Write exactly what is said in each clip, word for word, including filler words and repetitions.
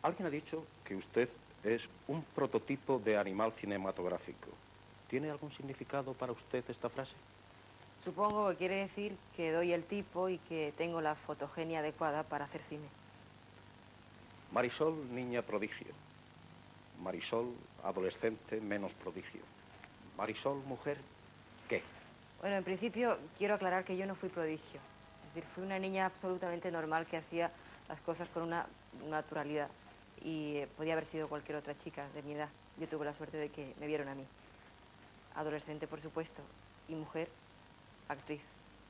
Alguien ha dicho que usted es un prototipo de animal cinematográfico. ¿Tiene algún significado para usted esta frase? Supongo que quiere decir que doy el tipo y que tengo la fotogenia adecuada para hacer cine. Marisol, niña prodigio. Marisol, adolescente, menos prodigio. Marisol, mujer, ¿qué? Bueno, en principio quiero aclarar que yo no fui prodigio. Es decir, fui una niña absolutamente normal que hacía las cosas con una naturalidad. Y eh, podía haber sido cualquier otra chica de mi edad. Yo tuve la suerte de que me vieron a mí. Adolescente, por supuesto, y mujer, actriz.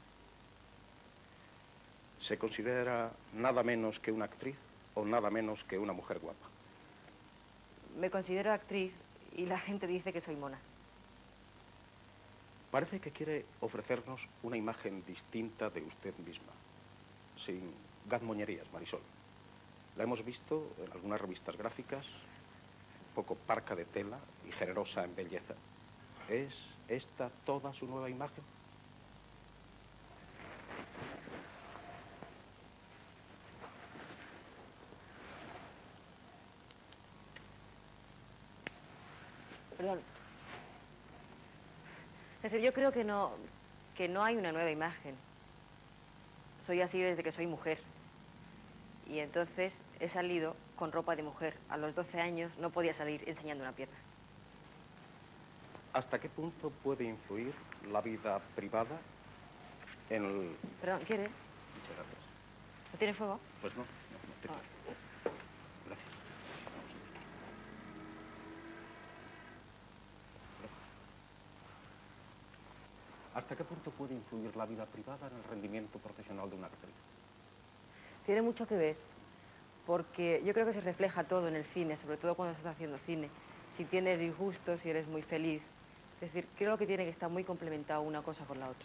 ¿Se considera nada menos que una actriz o nada menos que una mujer guapa? Me considero actriz y la gente dice que soy mona. Parece que quiere ofrecernos una imagen distinta de usted misma, sin gazmoñerías, Marisol. La hemos visto en algunas revistas gráficas, un poco parca de tela y generosa en belleza. ¿Es esta toda su nueva imagen? Perdón. Es decir, yo creo que no, que no hay una nueva imagen. Soy así desde que soy mujer. Y entonces he salido con ropa de mujer. A los doce años no podía salir enseñando una pierna. ¿Hasta qué punto puede influir la vida privada en el... Perdón, ¿quieres? Muchas gracias. ¿No tienes fuego? Pues no, no, no tengo. Ah. Gracias. ¿Hasta qué punto puede influir la vida privada en el rendimiento profesional de una actriz? Tiene mucho que ver, porque yo creo que se refleja todo en el cine, sobre todo cuando se está haciendo cine. Si tienes disgustos, si eres muy feliz. Es decir, creo que tiene que estar muy complementado una cosa con la otra.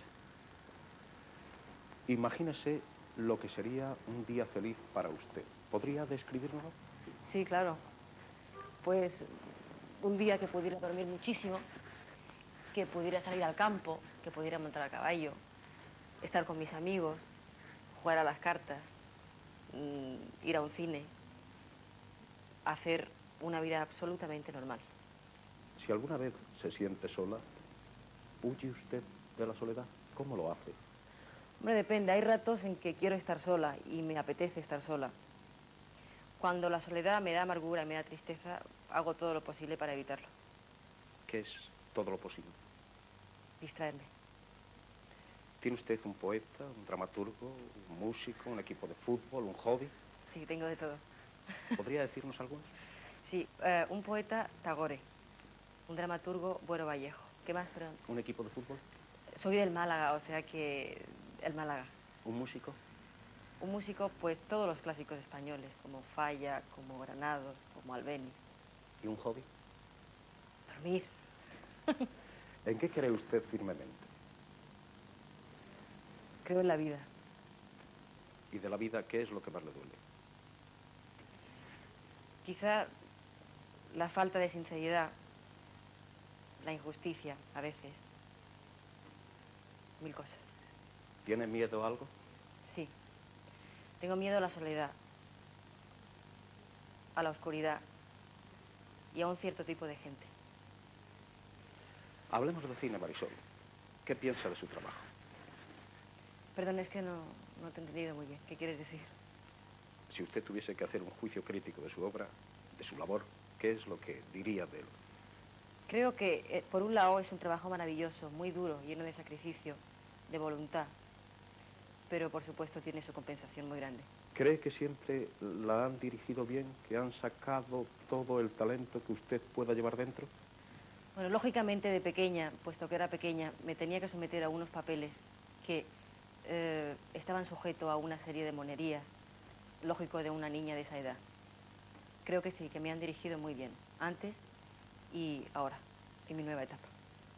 Imagínese lo que sería un día feliz para usted. ¿Podría describirlo? Sí, claro. Pues un día que pudiera dormir muchísimo, que pudiera salir al campo, que pudiera montar a caballo, estar con mis amigos, jugar a las cartas, mmm, ir a un cine, hacer una vida absolutamente normal. Si alguna vez se siente sola, ¿huye usted de la soledad? ¿Cómo lo hace? Hombre, depende. Hay ratos en que quiero estar sola y me apetece estar sola. Cuando la soledad me da amargura y me da tristeza, hago todo lo posible para evitarlo. ¿Qué es todo lo posible? Distraerme. ¿Tiene usted un poeta, un dramaturgo, un músico, un equipo de fútbol, un hobby? Sí, tengo de todo. ¿Podría decirnos algunos? Sí, uh, un poeta, Tagore. Un dramaturgo, Buero Vallejo. ¿Qué más, perdón? ¿Un equipo de fútbol? Soy del Málaga, o sea que... el Málaga. ¿Un músico? Un músico, pues todos los clásicos españoles, como Falla, como Granados, como Albéniz. ¿Y un hobby? Dormir. ¿En qué cree usted firmemente? Creo en la vida. ¿Y de la vida qué es lo que más le duele? Quizá la falta de sinceridad, la injusticia, a veces. Mil cosas. ¿Tiene miedo a algo? Sí. Tengo miedo a la soledad, a la oscuridad y a un cierto tipo de gente. Hablemos de cine, Marisol. ¿Qué piensa de su trabajo? Perdón, es que no, no te he entendido muy bien. ¿Qué quieres decir? Si usted tuviese que hacer un juicio crítico de su obra, de su labor, ¿qué es lo que diría de él? Creo que, eh, por un lado, es un trabajo maravilloso, muy duro, lleno de sacrificio, de voluntad. Pero, por supuesto, tiene su compensación muy grande. ¿Cree que siempre la han dirigido bien, que han sacado todo el talento que usted pueda llevar dentro? Bueno, lógicamente, de pequeña, puesto que era pequeña, me tenía que someter a unos papeles que eh, estaban sujetos a una serie de monerías, lógico de una niña de esa edad. Creo que sí, que me han dirigido muy bien, antes y ahora, en mi nueva etapa.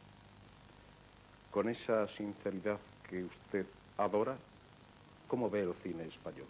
Con esa sinceridad que usted adora, ¿cómo ve el cine español?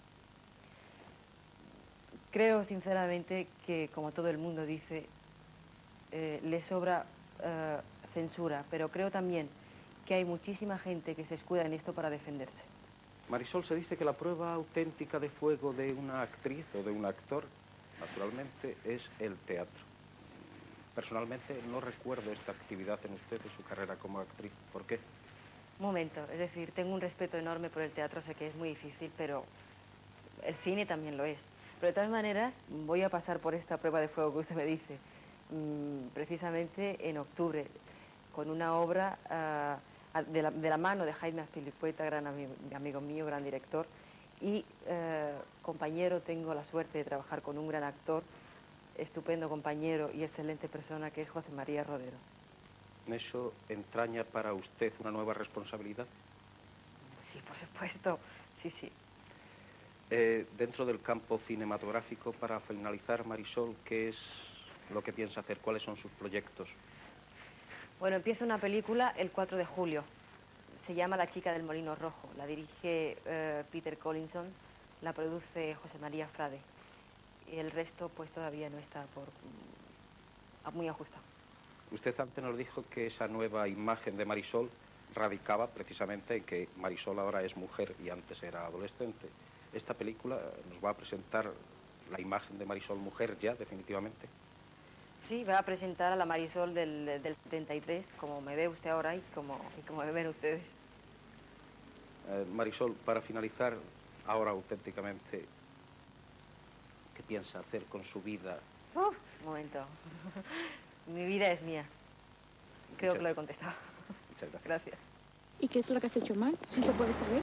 Creo, sinceramente, que, como todo el mundo dice, eh, le sobra eh, censura, pero creo también que hay muchísima gente que se escuda en esto para defenderse. Marisol, se dice que la prueba auténtica de fuego de una actriz o de un actor naturalmente, es el teatro. Personalmente no recuerdo esta actividad en usted en su carrera como actriz. ¿Por qué? Un momento, es decir, tengo un respeto enorme por el teatro, sé que es muy difícil, pero el cine también lo es. Pero de todas maneras, voy a pasar por esta prueba de fuego que usted me dice, mmm, precisamente en octubre, con una obra uh, de, la, de la mano de Jaime Azpilicueta, gran amigo, amigo mío, gran director, y uh, compañero, tengo la suerte de trabajar con un gran actor, estupendo compañero y excelente persona, que es José María Rodero. ¿Eso entraña para usted una nueva responsabilidad? Sí, por supuesto, sí, sí. Eh, dentro del campo cinematográfico, para finalizar, Marisol, ¿qué es lo que piensa hacer? ¿Cuáles son sus proyectos? Bueno, empieza una película el cuatro de julio. Se llama La chica del molino rojo. La dirige uh, Peter Collinson, la produce José María Frade. Y el resto, pues, todavía no está por, mm, muy ajustado. Usted antes nos dijo que esa nueva imagen de Marisol radicaba precisamente en que Marisol ahora es mujer y antes era adolescente. Esta película nos va a presentar la imagen de Marisol mujer ya, definitivamente. Sí, va a presentar a la Marisol del, del setenta y tres, como me ve usted ahora y como, y como me ven ustedes. Eh, Marisol, para finalizar, ahora auténticamente, ¿qué piensa hacer con su vida? Uf, un momento. Mi vida es mía. Creo Muchas, que lo he contestado. Muchas gracias. Gracias. ¿Y qué es lo que has hecho mal? ¿Sí se puede saber?